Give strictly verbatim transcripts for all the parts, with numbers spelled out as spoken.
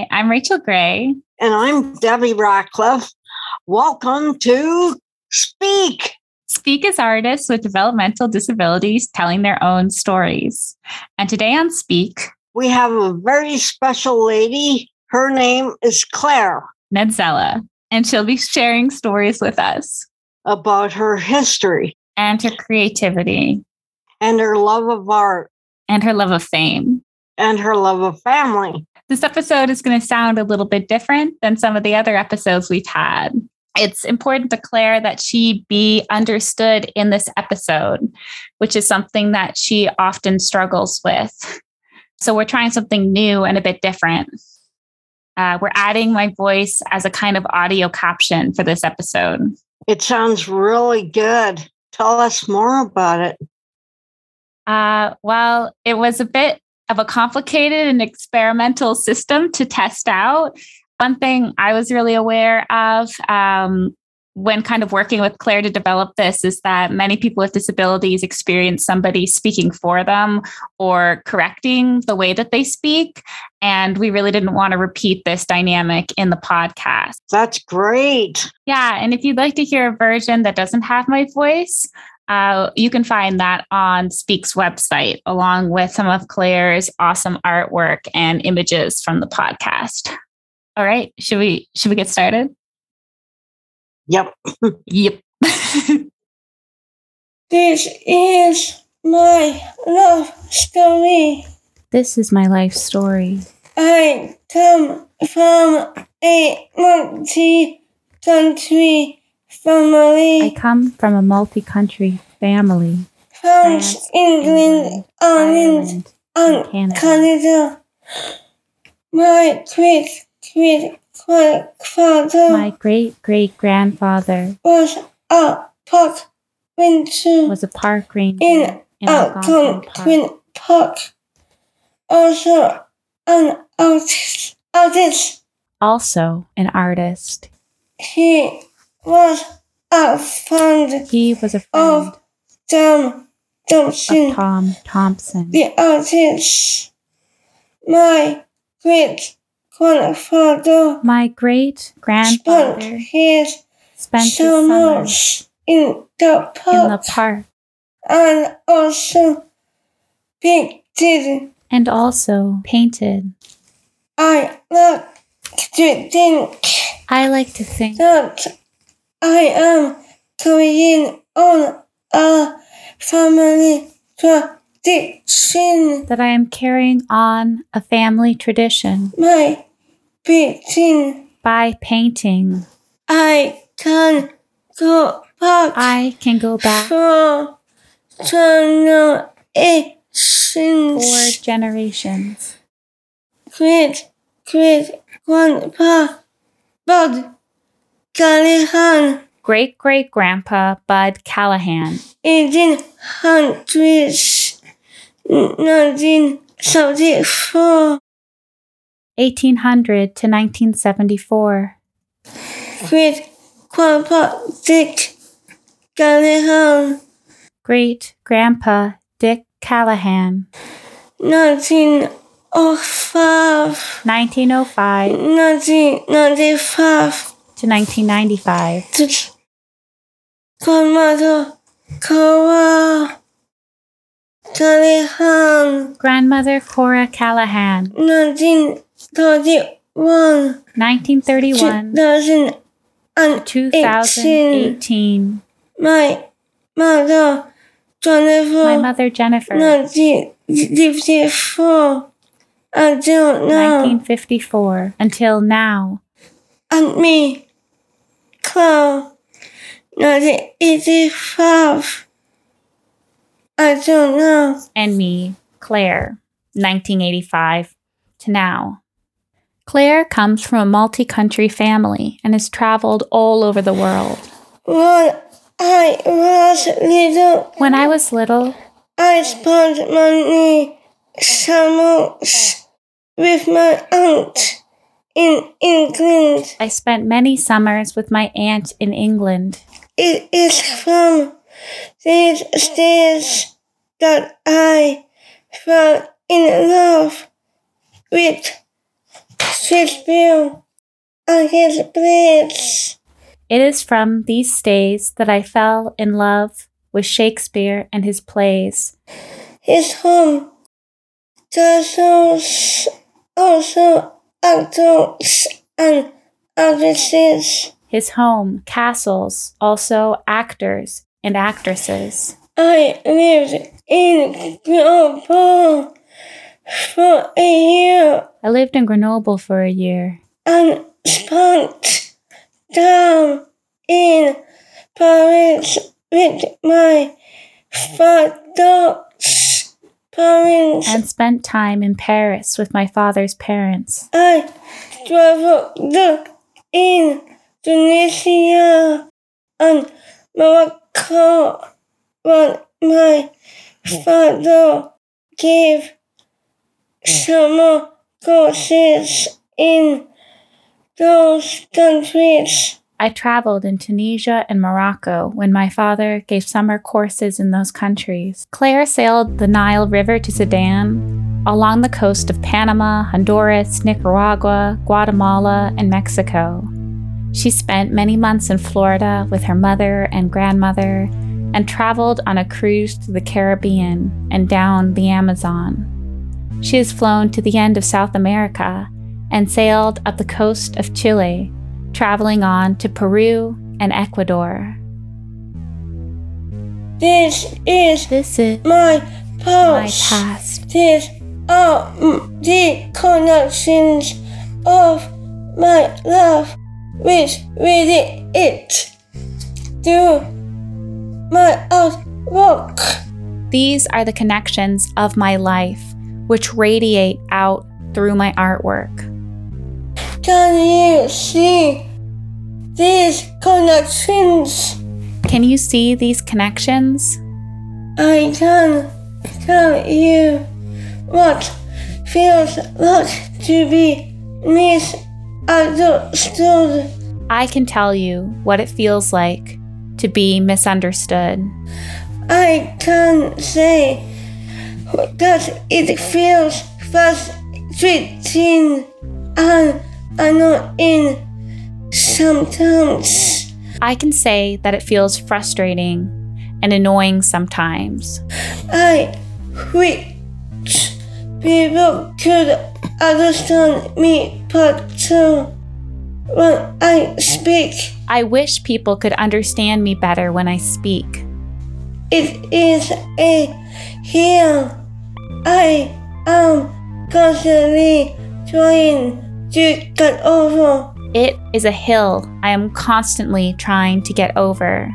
I'm Rachel Gray. And I'm Debbie Ratcliffe. Welcome to Speak. Speak is artists with developmental disabilities telling their own stories. And today on Speak, we have a very special lady. Her name is Claire Nedzella, and she'll be sharing stories with us about her history and her creativity and her love of art and her love of fame and her love of family. This episode is going to sound a little bit different than some of the other episodes we've had. It's important to Claire that she be understood in this episode, which is something that she often struggles with. So we're trying something new and a bit different. Uh, we're adding my voice as a kind of audio caption for this episode. It sounds really good. Tell us more about it. Uh, well, it was a bit of a complicated and experimental system to test out. One thing I was really aware of um, when kind of working with Claire to develop this is that many people with disabilities experience somebody speaking for them or correcting the way that they speak. And we really didn't want to repeat this dynamic in the podcast. That's great. Yeah. And if you'd like to hear a version that doesn't have my voice, Uh, you can find that on Speak's website, along with some of Claire's awesome artwork and images from the podcast. All right, should we should we get started? Yep. Yep. This is my love story. This is my life story. I come from a multi-country family. I come from a multi-country family. France, England, Ireland, and Canada. Canada. My great great grandfather My great great grandfather was a park ranger was a park ranger in in Algonquin Algonquin Park. Park. Also an artist. artist. Also an artist. He was a friend He was a friend of Tom Thompson, of Tom Thompson. the artist. My great grandfather My great spent grandfather his spent his summers summers in the park, in the park and also painted. and also painted. I like to think I like to think that I am carrying on a family tradition. that I am carrying on a family tradition My painting, by painting. I can go back I can go back for generations. four generations. Great great grandpa Bud Callahan, Great great grandpa Bud Callahan, eighteen hundreds, nineteen seventy-four. eighteen hundred to nineteen seventy-four. Great grandpa Dick Callahan, Great grandpa Dick Callahan, nineteen oh five, nineteen oh five nineteen ninety-five. to nineteen ninety-five. Grandmother Cora Callahan, Grandmother Cora Callahan, nineteen thirty-one, nineteen thirty-one two to thousand twenty eighteen. eighteen. My mother Jennifer, My mother Jennifer, nineteen fifty-four until now, nineteen fifty-four until now. and me, Claire, nineteen eighty-five until now. And me, Claire, nineteen eighty-five to now. Claire comes from a multi-country family and has traveled all over the world. When I was little, When I was little, I spent many summers with my aunt in England. I spent many summers with my aunt in England. It is from these days that I fell in love with Shakespeare and his plays. It is from these stays that I fell in love with Shakespeare and his plays. His home dazzles also actors and actresses. His home castles also actors and actresses. I lived in Grenoble for a year I lived in Grenoble for a year and spent time in Paris with my father's parents. and spent time in Paris with my father's parents. I traveled in Tunisia and Morocco when my father gave summer courses in those countries. I traveled in Tunisia and Morocco when my father gave summer courses in those countries. Claire sailed the Nile River to Sudan, along the coast of Panama, Honduras, Nicaragua, Guatemala, and Mexico. She spent many months in Florida with her mother and grandmother and traveled on a cruise to the Caribbean and down the Amazon. She has flown to the end of South America and sailed up the coast of Chile, traveling on to Peru and Ecuador. This is This is my my past. past. These are mm, the connections of my life, which really it to my artwork. These are the connections of my life, which radiate out through my artwork. Can you see these connections? Can you see these connections? I can tell you what feels like to be misunderstood. I can tell you what it feels like to be misunderstood. I can say that it feels frustrating and annoying sometimes. I can say that it feels frustrating and annoying sometimes. I wish people could understand me better when I speak. I wish people could understand me better when I speak. It is a hill I am constantly trying to get over. It is a hill I am constantly trying to get over.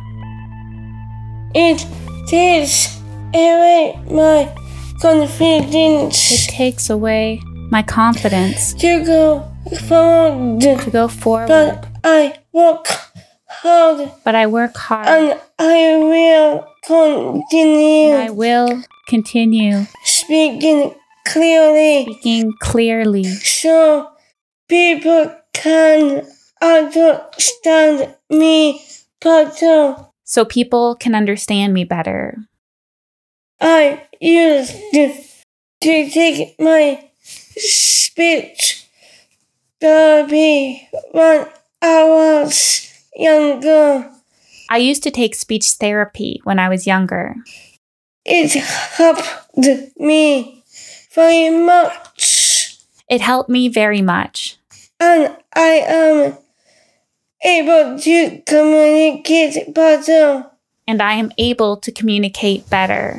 It takes away my confidence It takes away my confidence to go forward, to go forward, but I work hard but I work hard and I will continue and I will continue speaking clearly speaking clearly so people can understand me better. so people can understand me better. I used to take my speech therapy when I was younger. I used to take speech therapy when I was younger. It helped me very much, It helped me very much, and I am able to communicate better. and I am able to communicate better.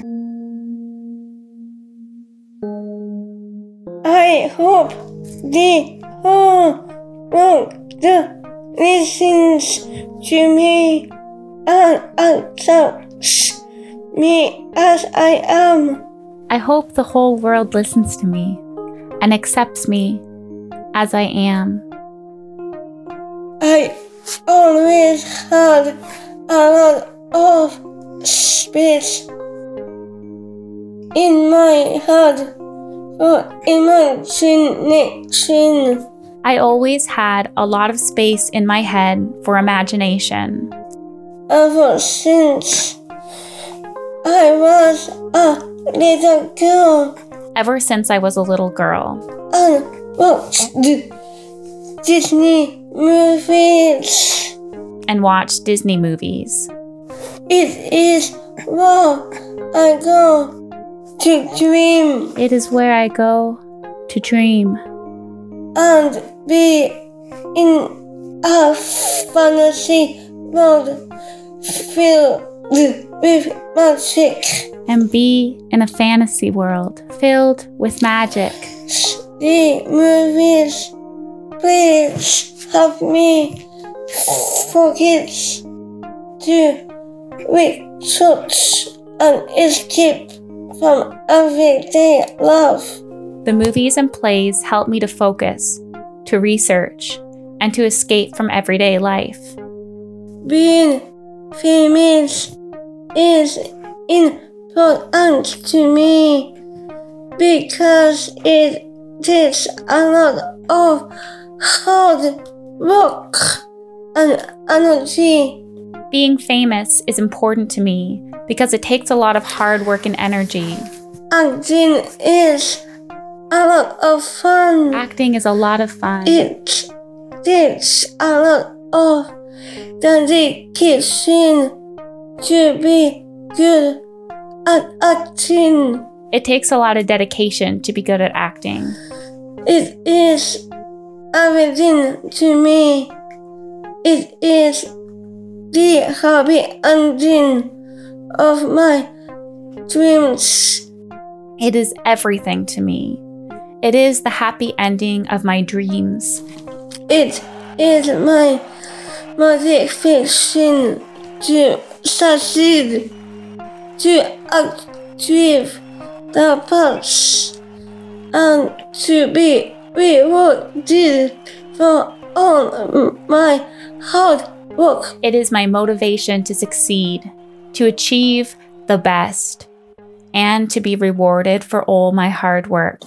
I hope the whole world listens to me and accepts me as I am. I hope the whole world listens to me and accepts me as I am. I always had a lot of space in my head for imagination. I always had a lot of space in my head for imagination. Ever since I was a little girl Ever since I was a little girl, and watched Disney movies. and watch Disney movies. It is where I go to dream It is where I go to dream and be in a fantasy world filled with magic. and be in a fantasy world filled with magic. The movies, please help me forget to research and escape from everyday life. The movies and plays help me to focus, to research, and to escape from everyday life. Being famous is important to me because it takes a lot of hard work and energy. Being famous is important to me because it takes a lot of hard work and energy. Acting is a lot of fun. Acting is a lot of fun. It takes a lot of dedication to be good at acting. It takes a lot of dedication to be good at acting. It is everything to me. It is the happy ending of my dreams. It is everything to me. It is the happy ending of my dreams. It is my motivation to succeed, to achieve the best, and to be rewarded for all my hard work. It is my motivation to succeed, to achieve the best, and to be rewarded for all my hard work.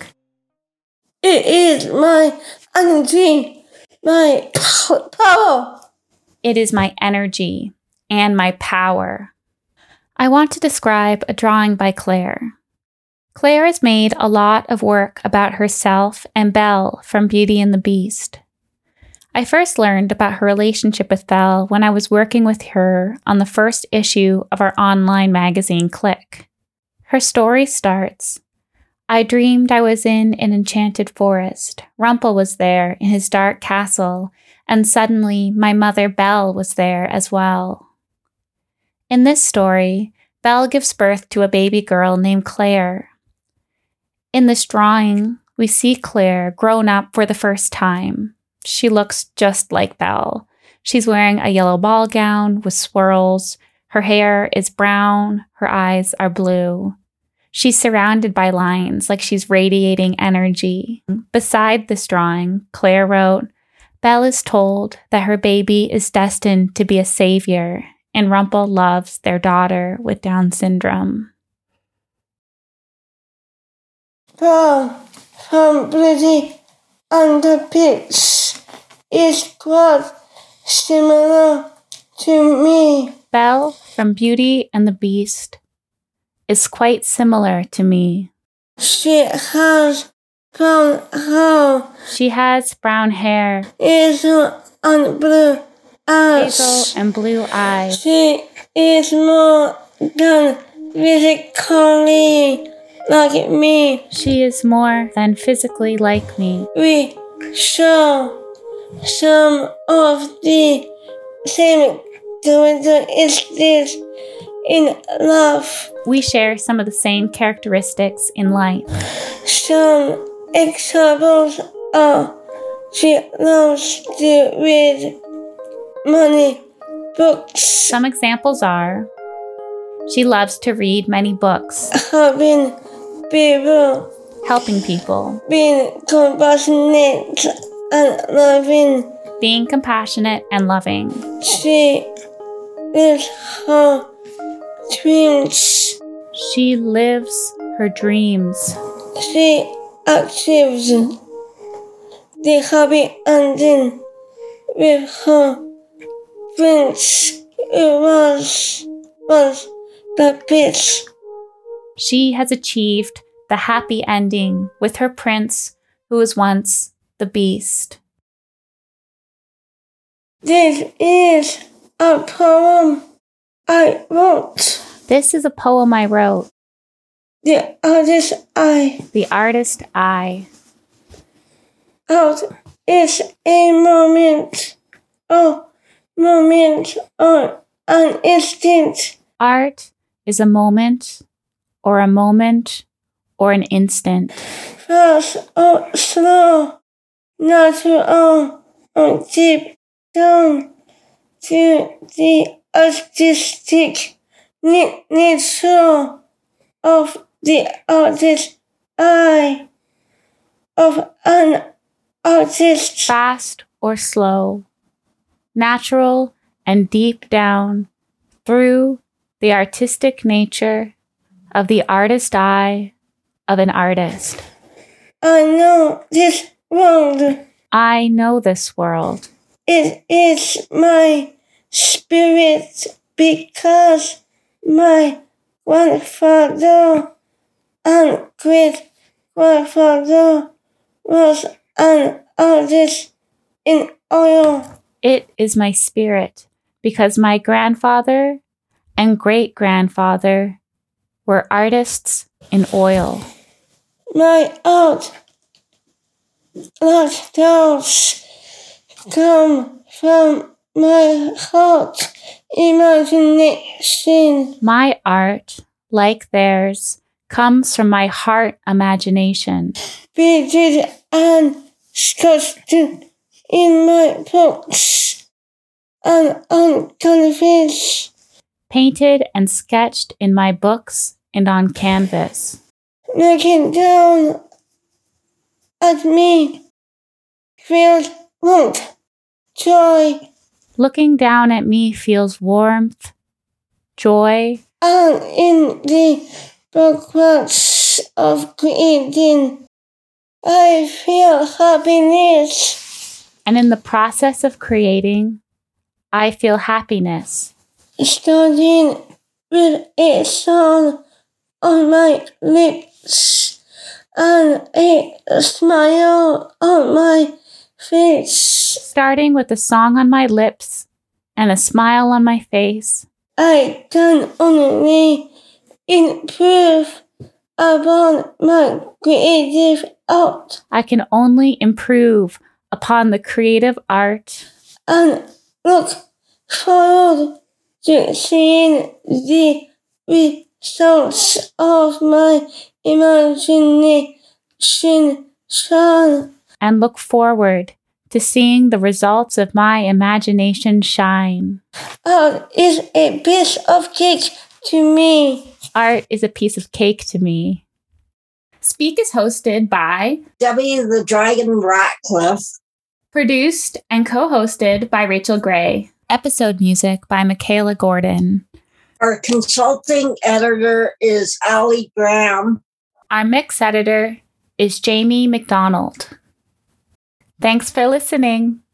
It is my energy, my power. It is my energy and my power. I want to describe a drawing by Claire. Claire has made a lot of work about herself and Belle from Beauty and the Beast. I first learned about her relationship with Belle when I was working with her on the first issue of our online magazine, Click. Her story starts, I dreamed I was in an enchanted forest. Rumpel was there in his dark castle, and suddenly my mother Belle was there as well. In this story, Belle gives birth to a baby girl named Claire. In this drawing, we see Claire grown up for the first time. She looks just like Belle. She's wearing a yellow ball gown with swirls. Her hair is brown. Her eyes are blue. She's surrounded by lines like she's radiating energy. Beside this drawing, Claire wrote, Belle is told that her baby is destined to be a savior, and Rumpel loves their daughter with Down syndrome. Belle from Beauty and the Beast is quite similar to me. Belle from Beauty and the Beast is quite similar to me. She has brown hair, She has brown hair, hazel and blue eyes. hazel and blue eyes. She is more than physically like me. She is more than physically like me. We share some of the same characteristics in life. We share some of the same characteristics in life. Some examples are she loves to read many books, Some examples are, she loves to read many books, helping people, helping people, being compassionate and loving. being compassionate and loving. She lives her dreams. She lives her dreams. She achieves the happy ending with her prince who was, was the beast. She has achieved the happy ending with her prince who was once the beast. This is a poem I wrote. This is a poem I wrote. The artist I. The artist I. Art is a moment, a moment or an instant. Art is a moment, or a moment, or an instant. Fast or slow, natural or deep down to the artistic nature of the artist eye, of an artist. Fast or slow, natural and deep down through the artistic nature of the artist eye of an artist. I know this world. I know this world. It is my spirit because my grandfather and great grandfather was an artist in oil. It is my spirit because my grandfather and great grandfather were artists in oil. My art, like those, come from my heart imagination. My art, like theirs, comes from my heart imagination. Painted and sketched in my books and on canvas. Painted and sketched in my books and on canvas. Looking down at me feels warmth, joy, Looking down at me feels warmth, joy, and in the progress of creating, I feel happiness. and in the process of creating, I feel happiness. Starting with a song on my lips and a smile on my face. Starting with a song on my lips and a smile on my face, I can only improve upon my creative art I can only improve upon the creative art and look forward to seeing the results of my imagination shine. and look forward to seeing the results of my imagination shine. Art is a piece of cake to me. Art is a piece of cake to me. Speak is hosted by, Debbie the Dragon Ratcliffe. produced, and co-hosted by Rachel Gray. Episode music by Michaela Gordon. Our consulting editor is Allie Graham. Our mix editor is Jamie McDonald. Thanks for listening.